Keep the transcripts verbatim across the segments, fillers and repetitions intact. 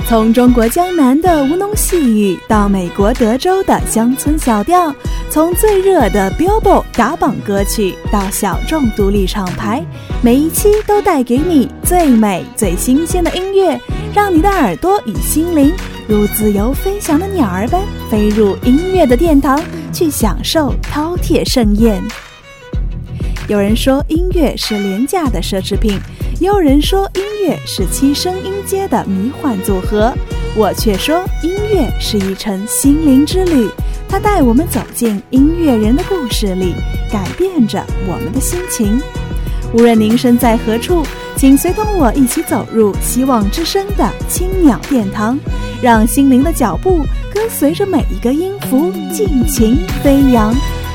从中国江南的吴侬细语到美国德州的乡村小调，从最热的 Billboard 打榜歌曲到小众独立厂牌，每一期都带给你最美最新鲜的音乐，让你的耳朵与心灵如自由飞翔的鸟儿般飞入音乐的殿堂，去享受饕餮盛宴。有人说音乐是廉价的奢侈品，也有人说音乐是七声音阶的迷幻组合，我却说音乐是一程心灵之旅，它带我们走进音乐人的故事里，改变着我们的心情。无论您身在何处，请随同我一起走入希望之声的青鸟殿堂，让心灵的脚步跟随着每一个音符尽情飞扬。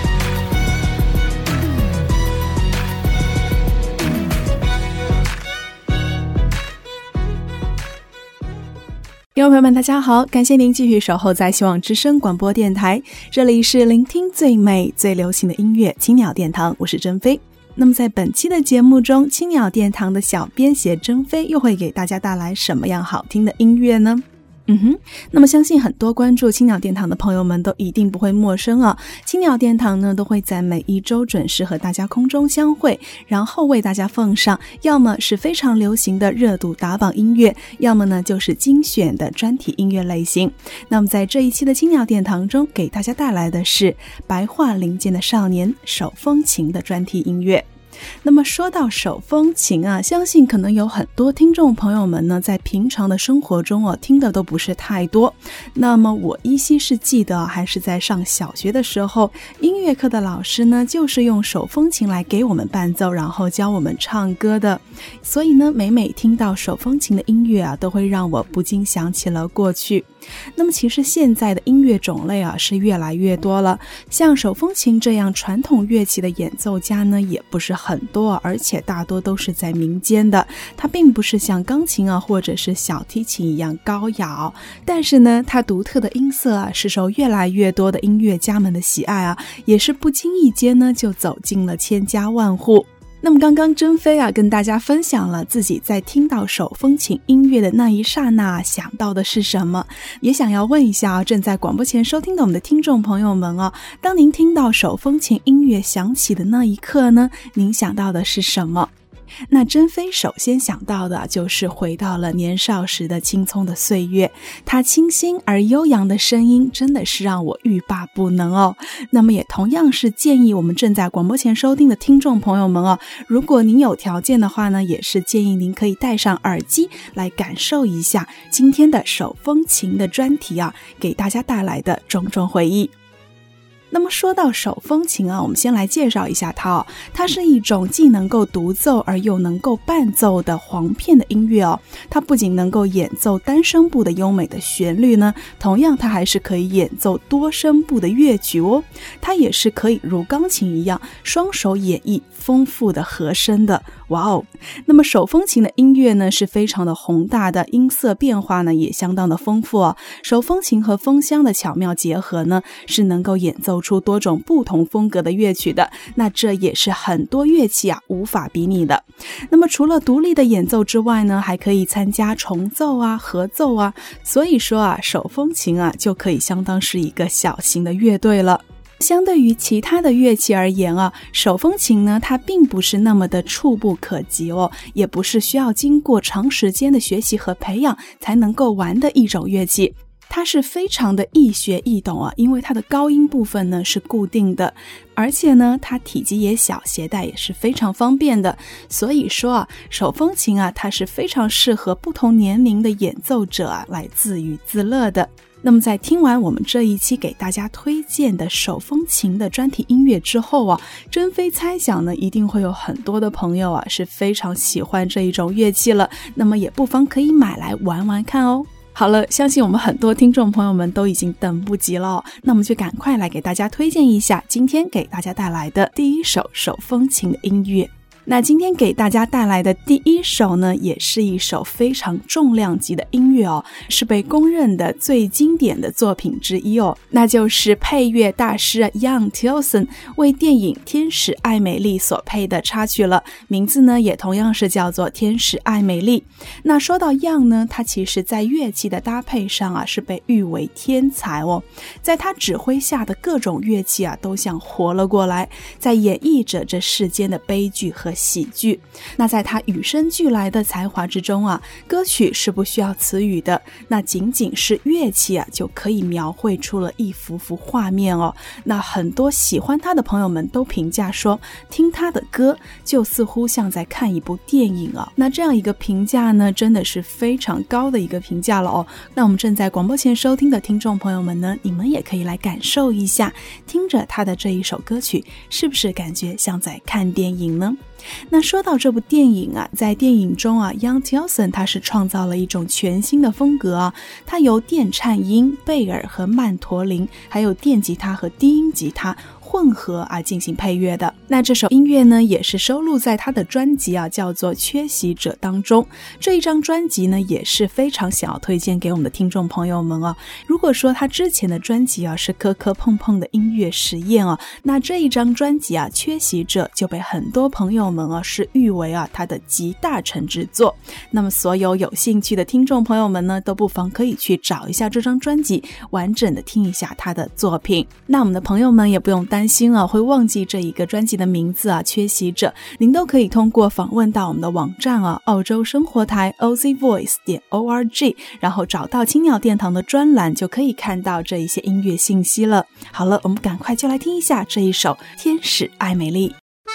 听众朋友们大家好，感谢您继续守候在希望之声广播电台，这里是聆听最美最流行的音乐青鸟殿堂，我是珍飞。那么在本期的节目中，青鸟殿堂的小编写珍飞又会给大家带来什么样好听的音乐呢？嗯哼，那么相信很多关注青鸟殿堂的朋友们都一定不会陌生啊。青鸟殿堂呢都会在每一周准时和大家空中相会，然后为大家奉上要么是非常流行的热度打榜音乐，要么呢就是精选的专题音乐类型。那么在这一期的青鸟殿堂中，给大家带来的是白桦林间的少年手风琴的专题音乐。那么说到手风琴啊，相信可能有很多听众朋友们呢在平常的生活中哦听的都不是太多。那么我依稀是记得还是在上小学的时候，音乐课的老师呢就是用手风琴来给我们伴奏，然后教我们唱歌的。所以呢每每听到手风琴的音乐啊，都会让我不禁想起了过去。那么其实现在的音乐种类啊是越来越多了，像手风琴这样传统乐器的演奏家呢也不是很多，而且大多都是在民间的，它并不是像钢琴啊或者是小提琴一样高雅，但是呢它独特的音色啊是受越来越多的音乐家们的喜爱啊，也是不经意间呢就走进了千家万户。那么刚刚珍飞啊跟大家分享了自己在听到手风琴音乐的那一刹那想到的是什么，也想要问一下啊正在广播前收听的我们的听众朋友们啊，当您听到手风琴音乐响起的那一刻呢，您想到的是什么？那珍飞首先想到的就是回到了年少时的青葱的岁月，他清新而悠扬的声音真的是让我欲罢不能哦。那么也同样是建议我们正在广播前收听的听众朋友们哦，如果您有条件的话呢，也是建议您可以戴上耳机来感受一下今天的手风琴的专题啊，给大家带来的种种回忆。那么说到手风琴啊，我们先来介绍一下它哦。它是一种既能够独奏而又能够伴奏的簧片的音乐哦。它不仅能够演奏单声部的优美的旋律呢，同样它还是可以演奏多声部的乐曲哦。它也是可以如钢琴一样双手演绎丰富的和声的。哇哦！那么手风琴的音乐呢是非常的宏大的，音色变化呢也相当的丰富哦。手风琴和风箱的巧妙结合呢，是能够演奏出多种不同风格的乐曲的，那这也是很多乐器啊无法比拟的。那么除了独立的演奏之外呢，还可以参加重奏啊、合奏啊，所以说啊，手风琴啊就可以相当是一个小型的乐队了。相对于其他的乐器而言啊，手风琴呢它并不是那么的触不可及哦，也不是需要经过长时间的学习和培养才能够玩的一种乐器。它是非常的易学易懂啊，因为它的高音部分呢是固定的，而且呢它体积也小，携带也是非常方便的。所以说啊，手风琴啊它是非常适合不同年龄的演奏者啊来自娱自乐的。那么在听完我们这一期给大家推荐的手风琴的专题音乐之后啊，珍飞猜想呢一定会有很多的朋友啊是非常喜欢这一种乐器了，那么也不妨可以买来玩玩看哦。好了，相信我们很多听众朋友们都已经等不及了哦，那我们就赶快来给大家推荐一下今天给大家带来的第一首手风琴的音乐。 那今天给大家带来的第一首呢，也是一首非常重量级的音乐哦，是被公认的最经典的作品之一哦，那就是配乐大师 Ian Tillson 为电影《天使爱美丽》所配的插曲了，名字呢也同样是叫做《天使爱美丽》。那说到 Ian 呢，他其实在乐器的搭配上啊是被誉为天才哦，在他指挥下的各种乐器啊都像活了过来，在演绎着这世间的悲剧和喜剧。那在他与生俱来的才华之中啊，歌曲是不需要词语的，那仅仅是乐器啊就可以描绘出了一幅幅画面哦。那很多喜欢他的朋友们都评价说，听他的歌就似乎像在看一部电影啊。那这样一个评价呢，真的是非常高的一个评价了哦。那我们正在广播前收听的听众朋友们呢，你们也可以来感受一下，听着他的这一首歌曲，是不是感觉像在看电影呢？那说到这部电影啊，在电影中啊 Ian Tillson 他是创造了一种全新的风格啊，他由电颤音、贝尔和曼陀林，还有电吉他和低音吉他混合而进行配乐的。那这首音乐呢，也是收录在他的专辑啊，叫做《缺席者》当中。这一张专辑呢，也是非常想要推荐给我们的听众朋友们啊。如果说他之前的专辑啊是磕磕碰碰的音乐实验啊，那这一张专辑啊，《缺席者》就被很多朋友们啊是誉为啊他的集大成之作。那么所有有兴趣的听众朋友们呢，都不妨可以去找一下这张专辑，完整的听一下他的作品。那我们的朋友们也不用担心啊会忘记这一个专辑的名字啊，缺席者，您都可以通过访问到我们的网站啊，澳洲生活台 o z voice 点 org， 然后找到青鸟殿堂的专栏，就可以看到这一些音乐信息了。好了，我们赶快就来听一下这一首《天使爱美丽》。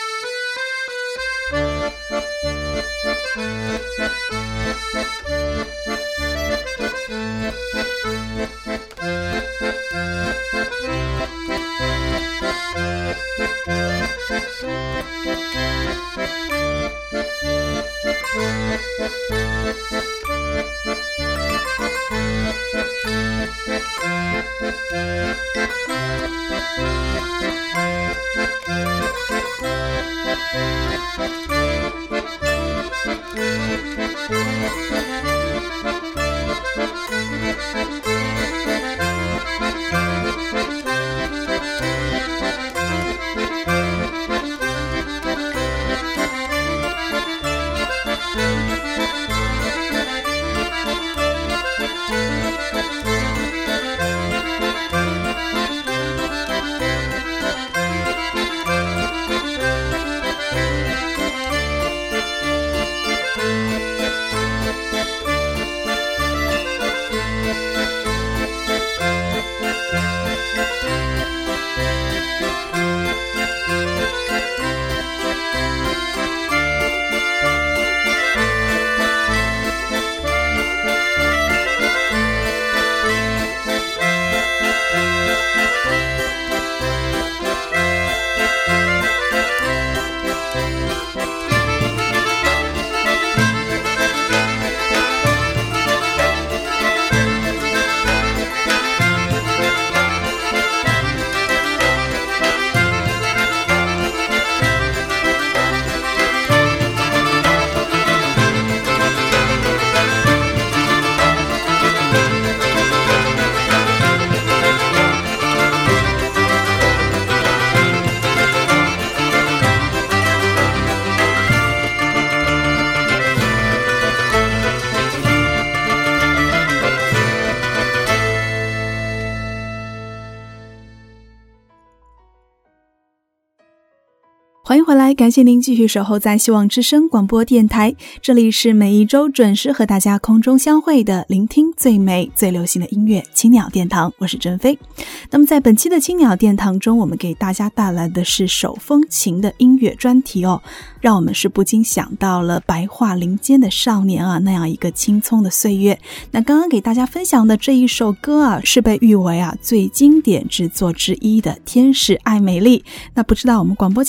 欢迎回来，感谢您继续守候在希望之声广播电台，这里是每一周准时和大家空中相会的聆听最美最流行的音乐青鸟殿堂，我是珍飞。那么在本期的青鸟殿堂中，我们给大家带来的是手风琴的音乐专题哦，让我们是不禁想到了白桦林间的少年啊那样一个青葱的岁月。那刚刚给大家分享的这一首歌啊，是被誉为啊最经典之作之一的《天使爱美丽》。那不知道我们广播前的听众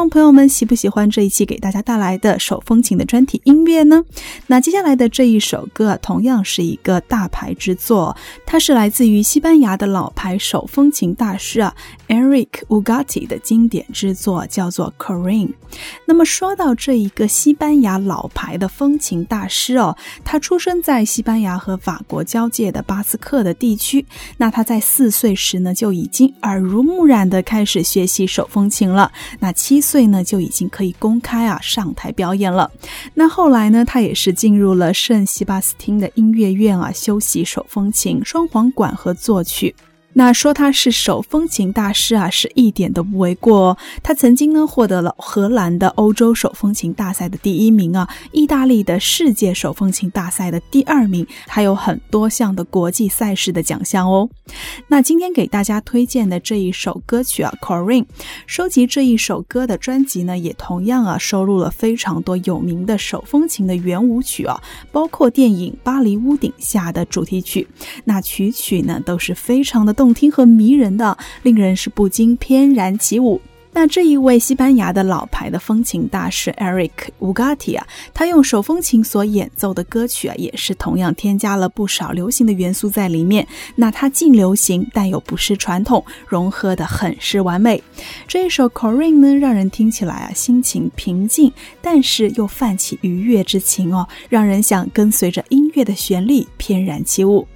众朋友们喜不喜欢这一期给大家带来的手风琴的专题音乐呢？那接下来的这一首歌啊，同样是一个大牌之作，它是来自于西班牙的老牌手风琴大师啊 Eric Ugarte 的经典之作，叫做 Corinne。 那么说到这一个西班牙老牌的风琴大师哦，他出生在西班牙和法国交界的巴斯克的地区，那他在四岁时呢就已经耳濡目染的开始学习手风琴了，那七岁呢就已经可以公开啊上台表演了。那后来呢，他也是进入了圣西巴斯汀的音乐院啊修习手风琴、双簧管和作曲。那说他是手风琴大师啊，是一点都不为过哦。他曾经呢获得了荷兰的欧洲手风琴大赛的第一名啊，意大利的世界手风琴大赛的第二名，还有很多项的国际赛事的奖项哦。那今天给大家推荐的这一首歌曲啊 Corinne， 收集这一首歌的专辑呢，也同样啊收录了非常多有名的手风琴的圆舞曲啊，包括电影《巴黎屋顶下》的主题曲。那曲曲呢都是非常的动听和迷人的，令人是不禁翩然起舞。那这一位西班牙的老牌的风琴大师 Eric Ugarte 啊，他用手风琴所演奏的歌曲啊，也是同样添加了不少流行的元素在里面。那它既流行但又不失传统，融合的很是完美。这一首 Corinne 呢，让人听起来啊心情平静，但是又泛起愉悦之情哦，让人想跟随着音乐的旋律翩然起舞。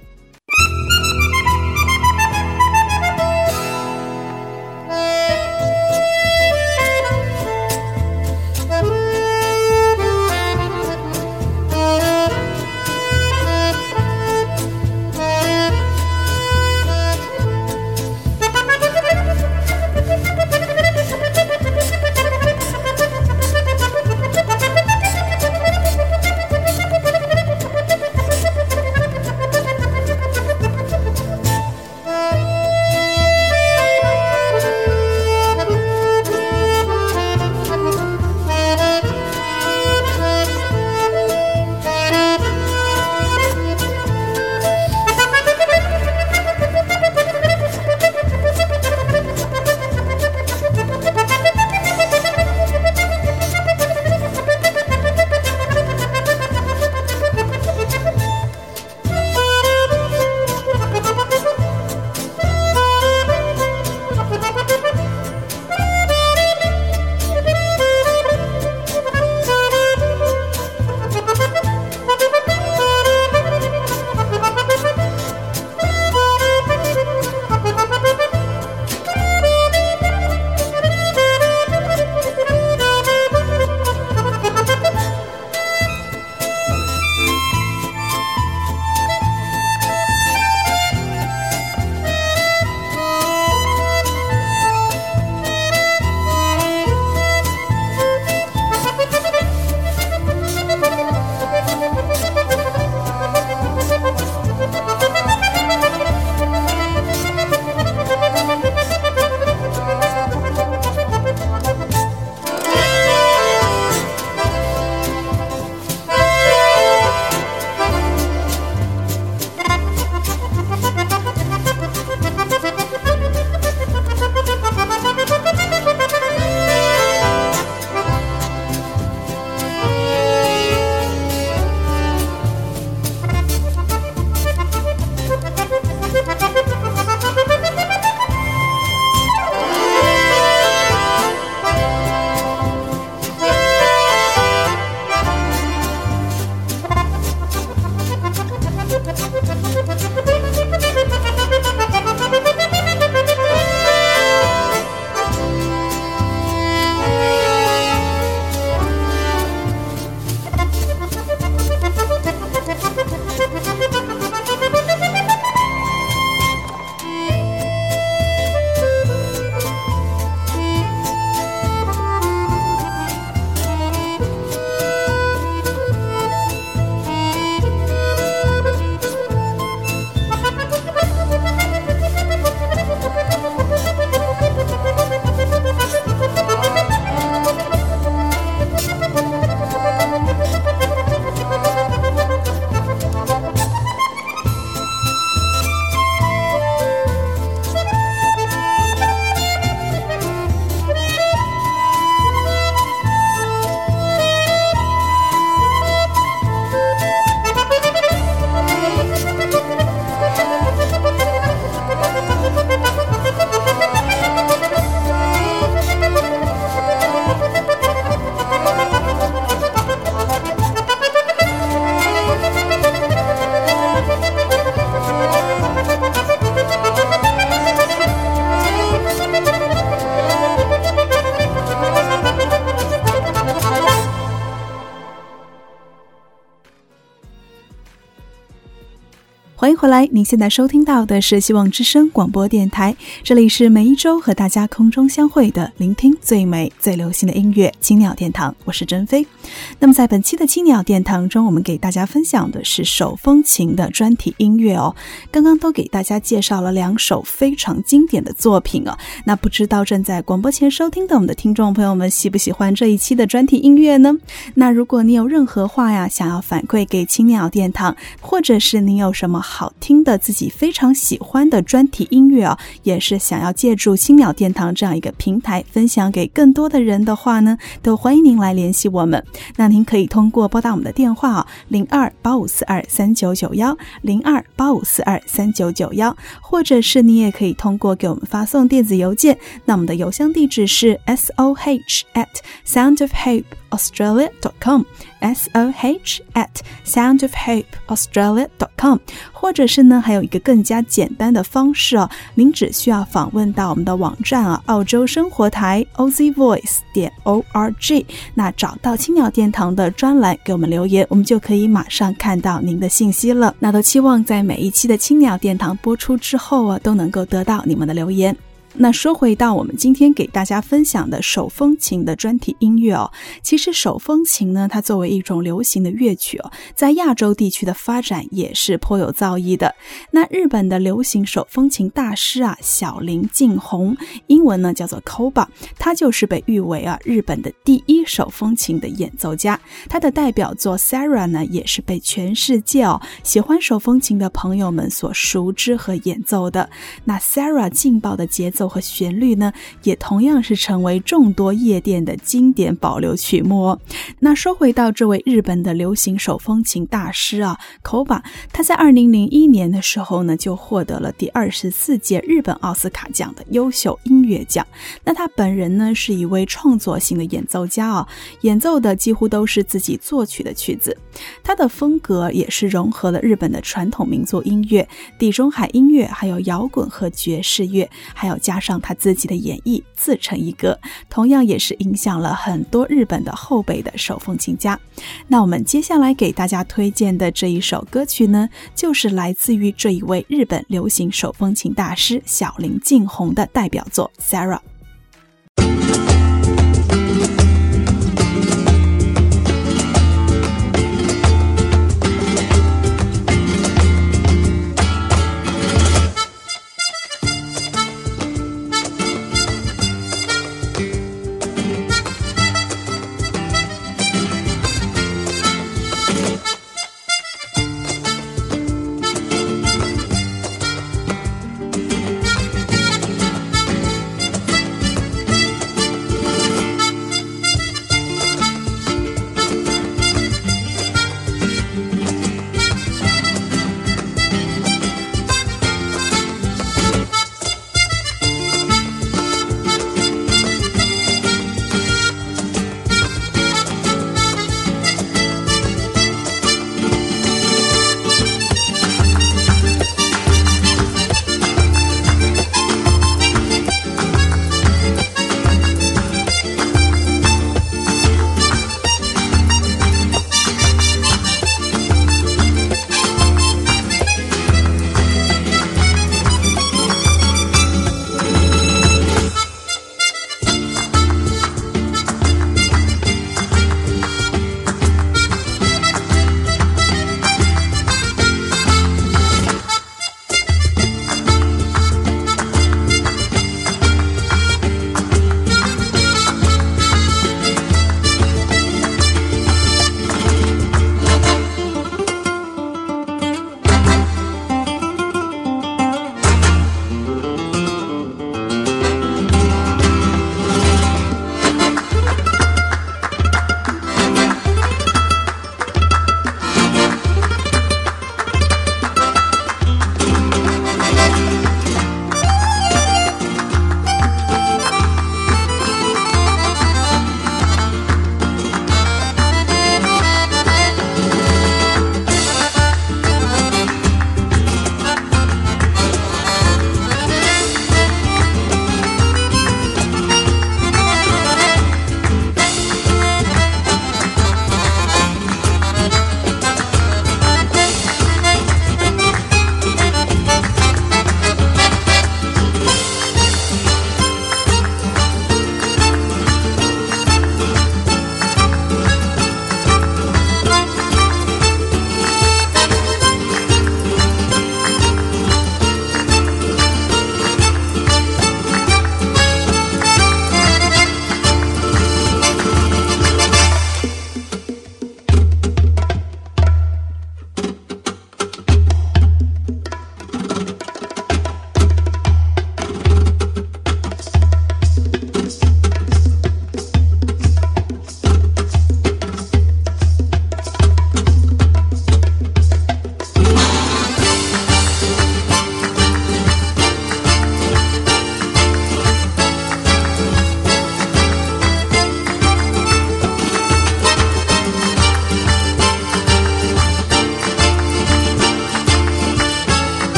来，您现在收听到的是希望之声广播电台，这里是每一周和大家空中相会的聆听最美最流行的音乐青鸟殿堂，我是珍飞。那么在本期的青鸟殿堂中，我们给大家分享的是手风琴的专题音乐哦。刚刚都给大家介绍了两首非常经典的作品哦，那不知道正在广播前收听的我们的听众朋友们喜不喜欢这一期的专题音乐呢？那如果你有任何话呀想要反馈给青鸟殿堂，或者是你有什么好听的自己非常喜欢的专题音乐啊，也是想要借助青鸟殿堂这样一个平台分享给更多的人的话呢，都欢迎您来联系我们。那您可以通过拨打我们的电话啊，零二八五四二三九九一，零二八五四二三九九一，或者是你也可以通过给我们发送电子邮件，那我们的邮箱地址是 s o h at sound of hope australia dot com s o h at sound of hope australia dot com， 或者是呢还有一个更加简单的方式哦，您只需要访问到我们的网站啊，澳洲生活台 o z voice dot org， 那找到青鸟殿堂的专栏给我们留言，我们就可以马上看到您的信息了。那都期望在每一期的青鸟殿堂播出之后啊，都能够得到你们的留言。那说回到我们今天给大家分享的手风琴的专题音乐哦，其实手风琴呢，它作为一种流行的乐曲哦，在亚洲地区的发展也是颇有造诣的。那日本的流行手风琴大师啊，小林敬弘，英文呢叫做 Koba， 他就是被誉为啊日本的第一手风琴的演奏家。他的代表作 Sarah 呢，也是被全世界哦喜欢手风琴的朋友们所熟知和演奏的。那 Sarah 劲爆的节奏和旋律呢，也同样是成为众多夜店的经典保留曲目哦。那说回到这位日本的流行手风琴大师啊 Koba， 他在二零零一年的时候呢，就获得了第二十四届日本奥斯卡奖的优秀音乐奖。那他本人呢，是一位创作型的演奏家啊，演奏的几乎都是自己作曲的曲子。他的风格也是融合了日本的传统民族音乐、地中海音乐，还有摇滚和爵士乐，还有加上他自己的演绎，自成一格，同样也是影响了很多日本的后辈的手风琴家。那我们接下来给大家推荐的这一首歌曲呢，就是来自于这一位日本流行手风琴大师小林敬弘的代表作 Sarah。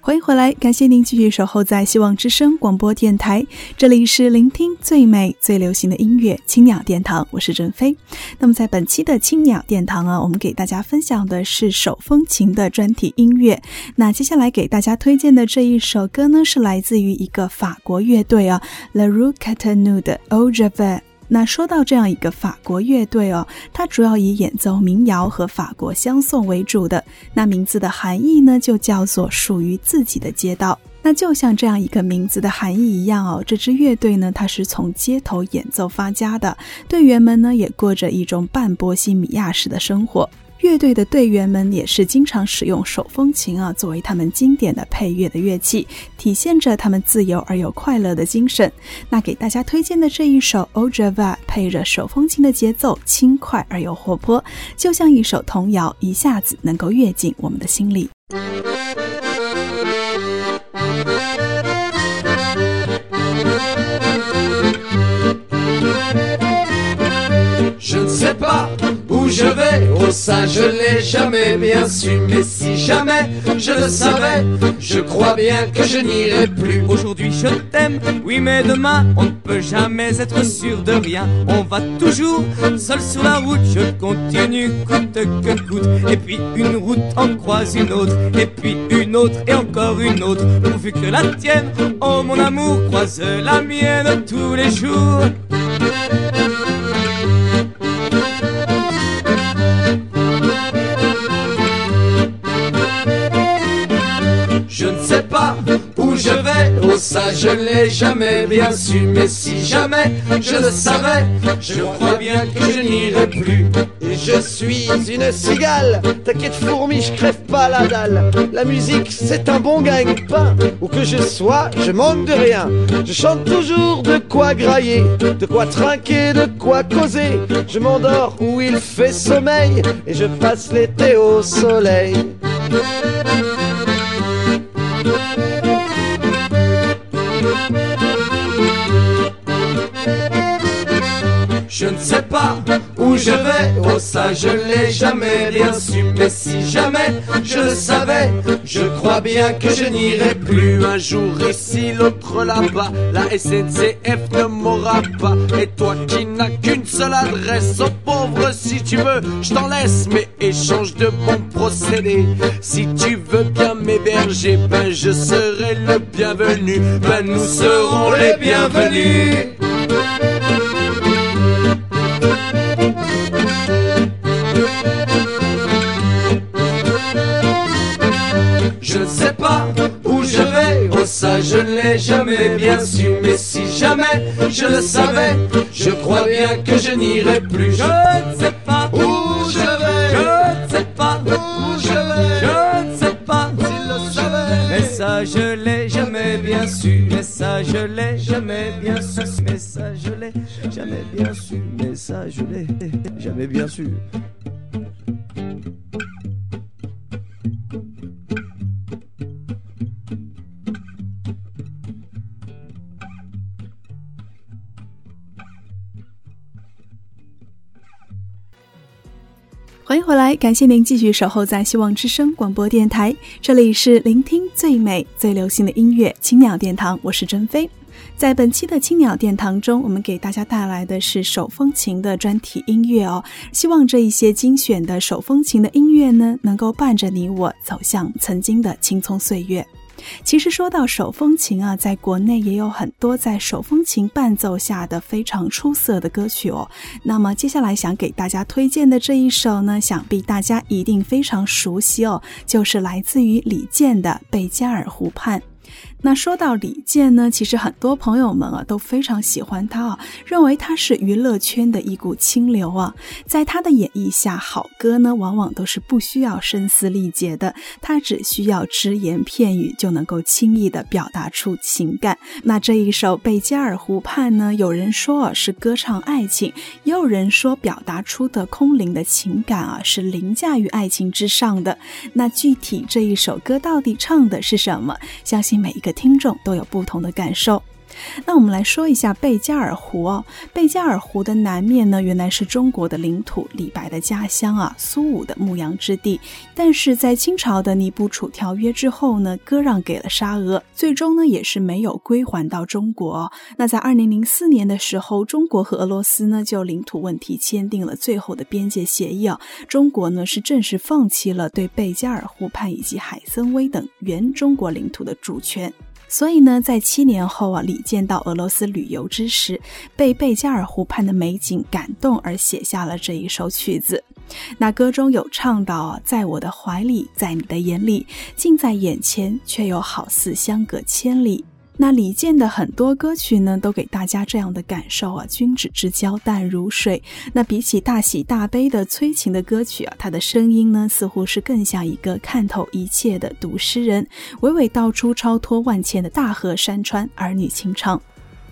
欢迎回来，感谢您继续守候在希望之声广播电台，这里是聆听最美最流行的音乐青鸟殿堂，我是郑飞。那么在本期的青鸟殿堂啊，我们给大家分享的是手风琴的专题音乐。那接下来给大家推荐的这一首歌呢，是来自于一个法国乐队啊 Le Roux Cotonou 的 Au Revoir。那说到这样一个法国乐队哦，它主要以演奏民谣和法国香颂为主的，那名字的含义呢就叫做属于自己的街道。那就像这样一个名字的含义一样哦，这支乐队呢它是从街头演奏发家的，队员们呢也过着一种半波西米亚式的生活。乐队的队员们也是经常使用手风琴啊作为他们经典的配乐的乐器，体现着他们自由而又快乐的精神。那给大家推荐的这一首 Au Revoir 配着手风琴的节奏，轻快而又活泼，就像一首童谣，一下子能够跃进我们的心里。 Je ne sais pas où je vais, oh ça je l'ai jamais bien su. Mais si jamais je le savais, je crois bien que je n'irai plus. Aujourd'hui je t'aime, oui mais demain on ne peut jamais être sûr de rien. On va toujours seul sur la route, je continue coûte que coûte. Et puis une route en croise une autre, et puis une autre et encore une autre. Pourvu que la tienne, oh mon amour, croise la mienne tous les jours. Je ne sais pas où je vais, oh ça je l'ai jamais bien su. Mais si jamais je le savais, je crois bien que je n'irai plus. Et je suis une cigale, t'inquiète fourmi, je crève pas la dalle. La musique c'est un bon gagne-pain, où que je sois, je manque de rien. Je chante toujours de quoi grailler, de quoi trinquer, de quoi causer. Je m'endors où il fait sommeil, et je passe l'été au soleil. Je ne sais pas où je vais, oh ça je l'ai jamais bien su. Mais si jamais je le savais, je crois bien que je n'irai plus. Un jour ici, l'autre là-bas, la S N C F ne m'aura pas. Et toi qui n'as qu'une seule adresse, oh pauvre si tu veux, je t'en laisse. Mais échange de bons procédés, si tu veux bien m'héberger, ben je serai le bienvenu. Ben nous serons les bienvenus. Je ne sais pas où je vais, oh ça je ne l'ai jamais bien su. Mais si jamais je le savais, je crois bien que je n'irai plus. Je ne sais pas où je vais, je ne sais pas où je vais, je ne sais pas s'il le savait. Mais ça je l'ai jamais bien su, mais ça je l'ai jamais bien su, mais ça je l'ai jamais bien su, mais ça je l'ai jamais bien su. .欢迎回来，感谢您继续守候在希望之声广播电台，这里是聆听最美最流行的音乐青鸟殿堂，我是珍飞。在本期的青鸟殿堂中，我们给大家带来的是手风琴的专题音乐哦，希望这一些精选的手风琴的音乐呢，能够伴着你我走向曾经的青葱岁月。其实说到手风琴啊，在国内也有很多在手风琴伴奏下的非常出色的歌曲哦。那么接下来想给大家推荐的这一首呢，想必大家一定非常熟悉哦，就是来自于李健的《贝加尔湖畔》。那说到李健呢，其实很多朋友们啊都非常喜欢他啊，认为他是娱乐圈的一股清流啊。在他的演绎下，好歌呢往往都是不需要声嘶力竭的，他只需要只言片语就能够轻易地表达出情感。那这一首《贝加尔湖畔》呢，有人说啊是歌唱爱情，也有人说表达出的空灵的情感啊是凌驾于爱情之上的。那具体这一首歌到底唱的是什么，相信每一个听众都有不同的感受。 那我们来说一下贝加尔湖哦，贝加尔湖的南面呢，原来是中国的领土，李白的家乡啊，苏武的牧羊之地。但是在清朝的尼布楚条约之后呢，割让给了沙俄，最终呢也是没有归还到中国哦。那在二零零四年的时候，中国和俄罗斯呢就领土问题签订了最后的边界协议啊，中国呢是正式放弃了对贝加尔湖畔以及海参崴等原中国领土的主权。所以呢，在七年后啊，李健到俄罗斯旅游之时，被贝加尔湖畔的美景感动而写下了这一首曲子。那歌中有唱到啊，在我的怀里，在你的眼里，近在眼前，却又好似相隔千里。那李健的很多歌曲呢，都给大家这样的感受啊，君子之交淡如水。那比起大喜大悲的催情的歌曲啊，他的声音呢，似乎是更像一个看透一切的读诗人，娓娓道出超脱万千的大河山川，儿女情长。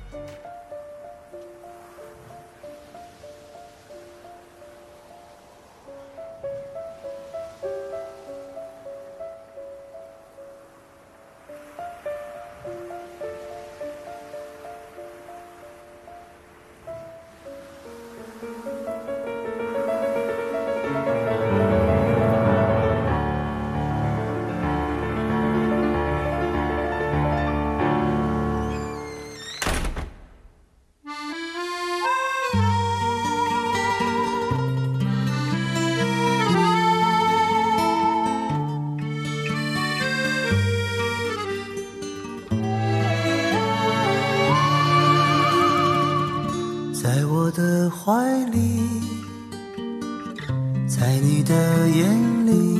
在我的怀里，在你的眼里，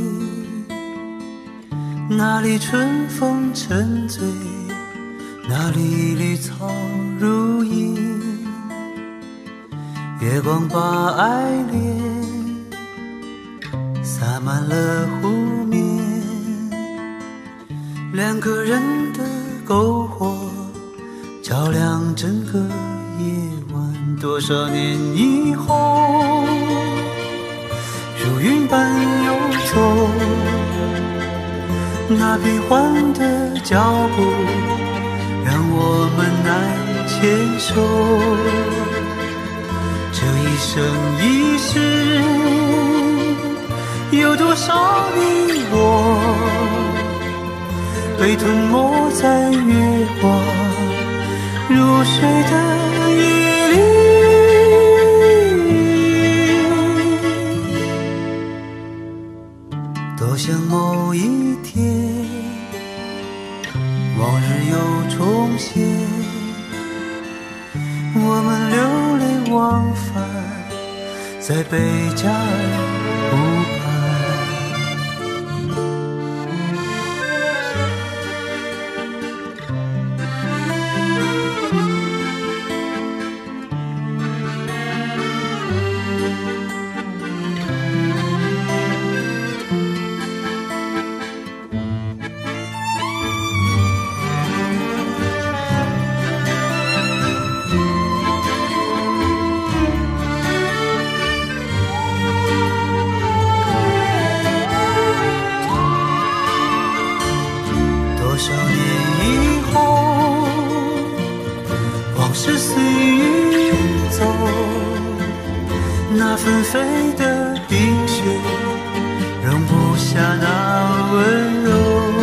那里春风沉醉，那里绿草如茵，月光把爱恋洒满了湖面，两个人的篝火照亮整个夜晚。多少年以后，如云般游走，那变幻的脚步让我们难牵手。这一生一世，有多少你我被吞没在月光入睡的夜里。多想某一天，往日又重现，我们流连忘返在贝加尔湖畔。纷飞的冰雪容不下那温柔，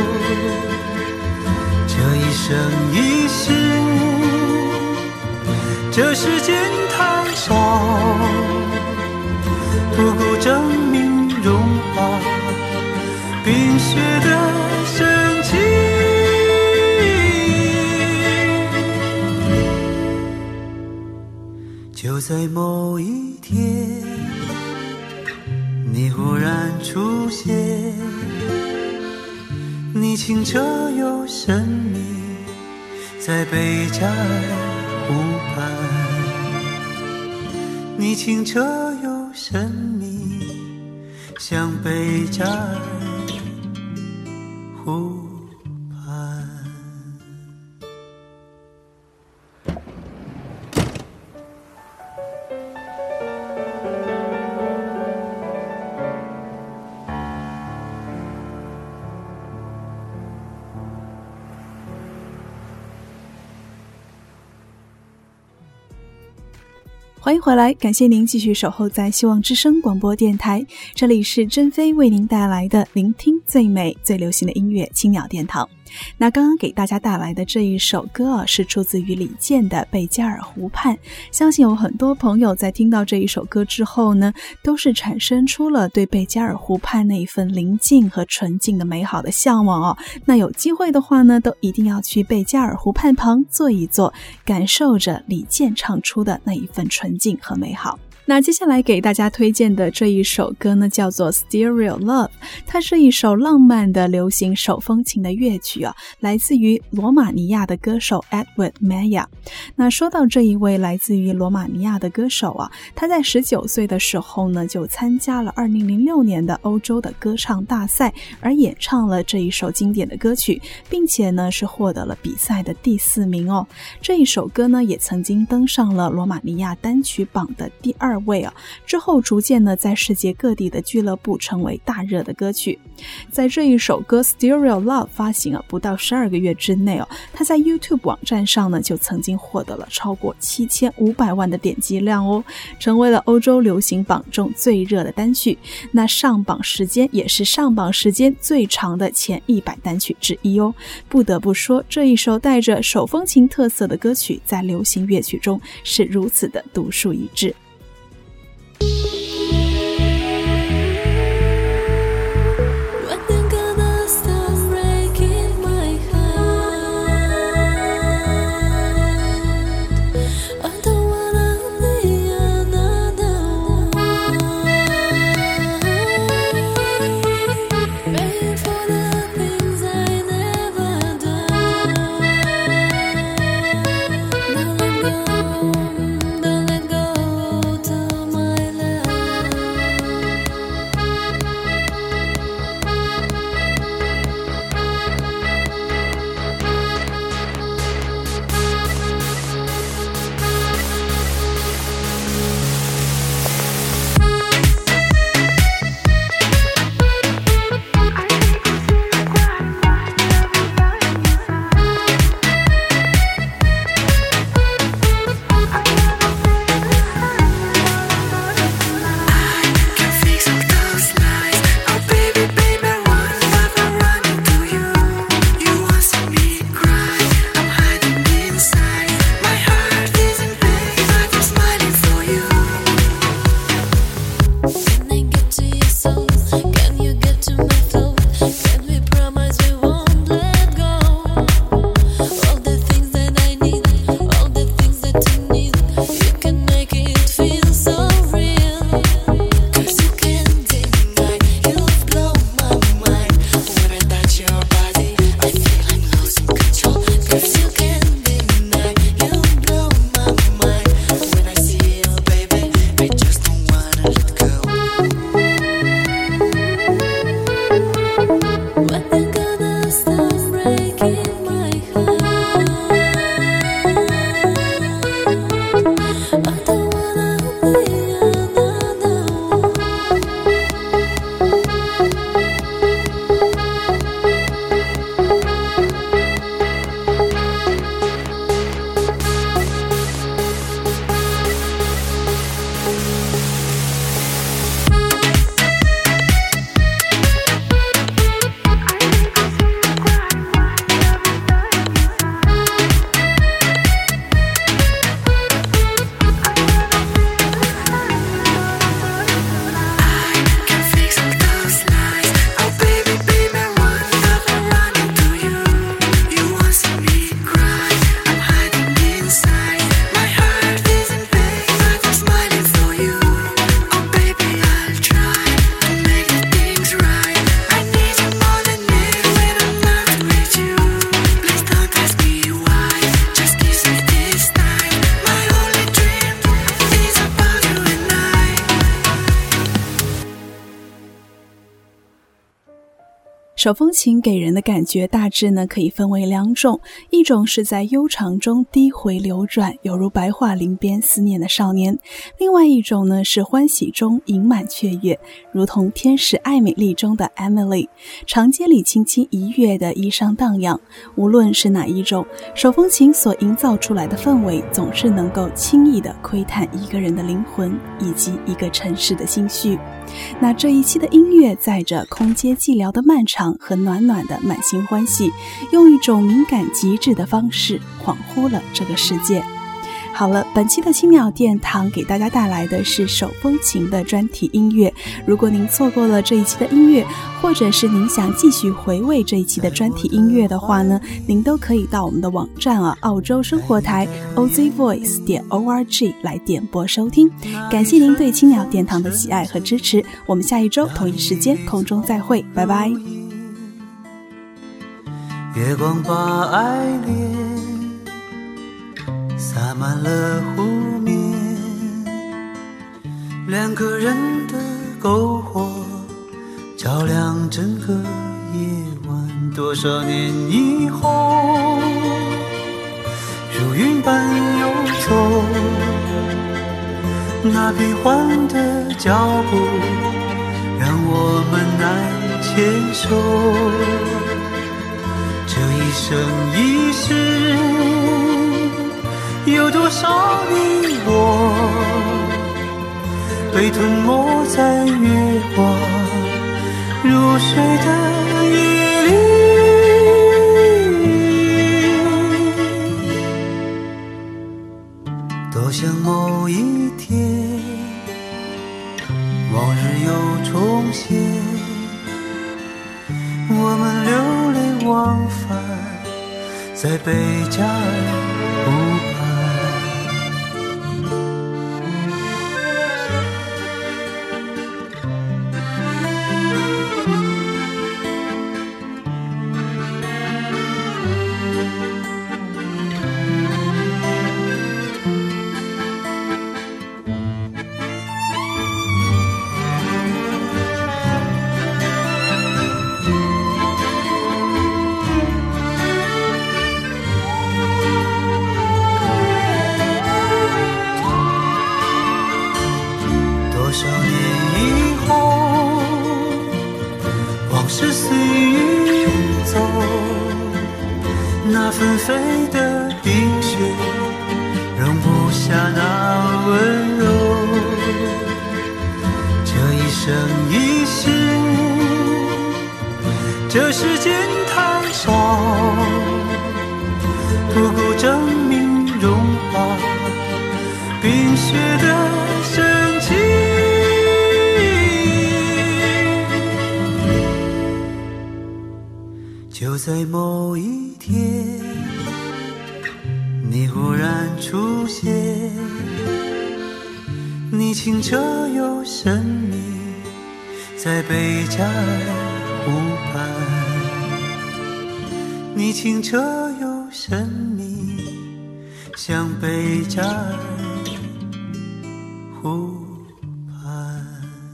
这一生一世，这世间太少，不够证明融化冰雪的神奇。就在某一天，你忽然出现，你清澈又神秘，在贝加尔湖畔。你清澈又神秘，像贝加尔湖畔。 欢迎回来，感谢您继续守候在希望之声广播电台，这里是珍菲为您带来的聆听最美最流行的音乐青鸟殿堂。那刚刚给大家带来的这一首歌啊，是出自于李健的《贝加尔湖畔》。相信有很多朋友在听到这一首歌之后呢，都是产生出了对贝加尔湖畔那一份宁静和纯净的美好的向往哦。那有机会的话呢，都一定要去贝加尔湖畔旁坐一坐，感受着李健唱出的那一份纯净和美好。那接下来给大家推荐的这一首歌呢，叫做 Stereo Love， 它是一首浪漫的流行手风琴的乐曲啊，来自于罗马尼亚的歌手 Edward Maya。 那说到这一位来自于罗马尼亚的歌手啊，他在十九岁的时候呢，就参加了二零零六年的欧洲的歌唱大赛，而演唱了这一首经典的歌曲，并且呢是获得了比赛的第四名哦。这一首歌呢也曾经登上了罗马尼亚单曲榜的第二位啊，之后逐渐呢在世界各地的俱乐部成为大热的歌曲。在这一首歌 Stereo Love 发行啊不到十二个月之内哦，它在 YouTube 网站上呢就曾经获得了超过七千五百万的点击量哦，成为了欧洲流行榜中最热的单曲。那上榜时间也是上榜时间最长的前一百单曲之一哦。不得不说，这一首带着手风琴特色的歌曲在流行乐曲中是如此的独树一帜。 手风琴给人的感觉大致呢可以分为两种，一种是在悠长中低回流转，犹如白桦林边思念的少年；另外一种呢是欢喜中盈满雀跃，如同天使爱美丽中的 Emily， 长街里轻轻一跃的衣裳荡漾。无论是哪一种，手风琴所营造出来的氛围总是能够轻易地窥探一个人的灵魂以及一个城市的心绪。那这一期的音乐载着空阶寂寥的漫长和暖暖的满心欢喜，用一种敏感极致的方式恍惚了这个世界。好了，本期的青鸟殿堂给大家带来的是手风琴的专题音乐。如果您错过了这一期的音乐，或者是您想继续回味这一期的专题音乐的话呢，您都可以到我们的网站啊，澳洲生活台 o z voice 点 org 来点播收听。感谢您对青鸟殿堂的喜爱和支持，我们下一周同一时间空中再会，拜拜。 月光把爱恋洒满了湖面，两个人的篝火照亮整个夜晚。多少年以后，如云般游走，那变幻的脚步让我们难牵手。这一生一世，有多少你我被吞没在月光入睡的夜里。多想某一天往日又重现，我们流连忘返在贝加尔湖畔。那纷飞的冰雪容不下那温柔，这一生一世，这世间太少，不够证明融化冰雪的神奇。就在某一天，你忽然出现，你清澈又神秘，在贝加尔湖畔。你清澈又神秘，像贝加尔湖畔。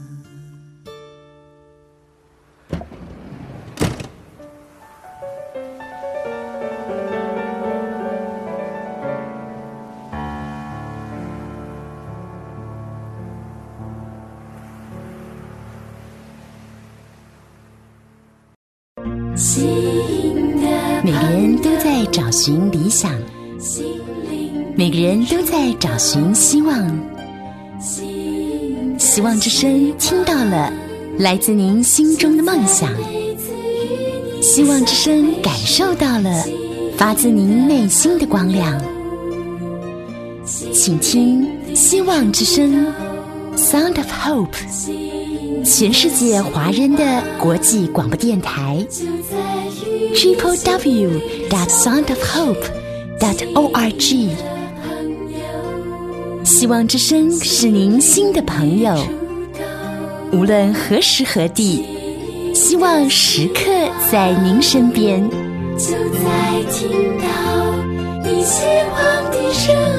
每个人都在找寻理想，每个人都在找寻希望。希望之声听到了来自您心中的梦想，希望之声感受到了发自您内心的光亮。请听希望之声 Sound of Hope， 全世界华人的国际广播电台 triple w dot sound of hope dot org。 希望之声是您新的朋友，无论何时何地，希望时刻在您身边。 就在听到你希望的声音。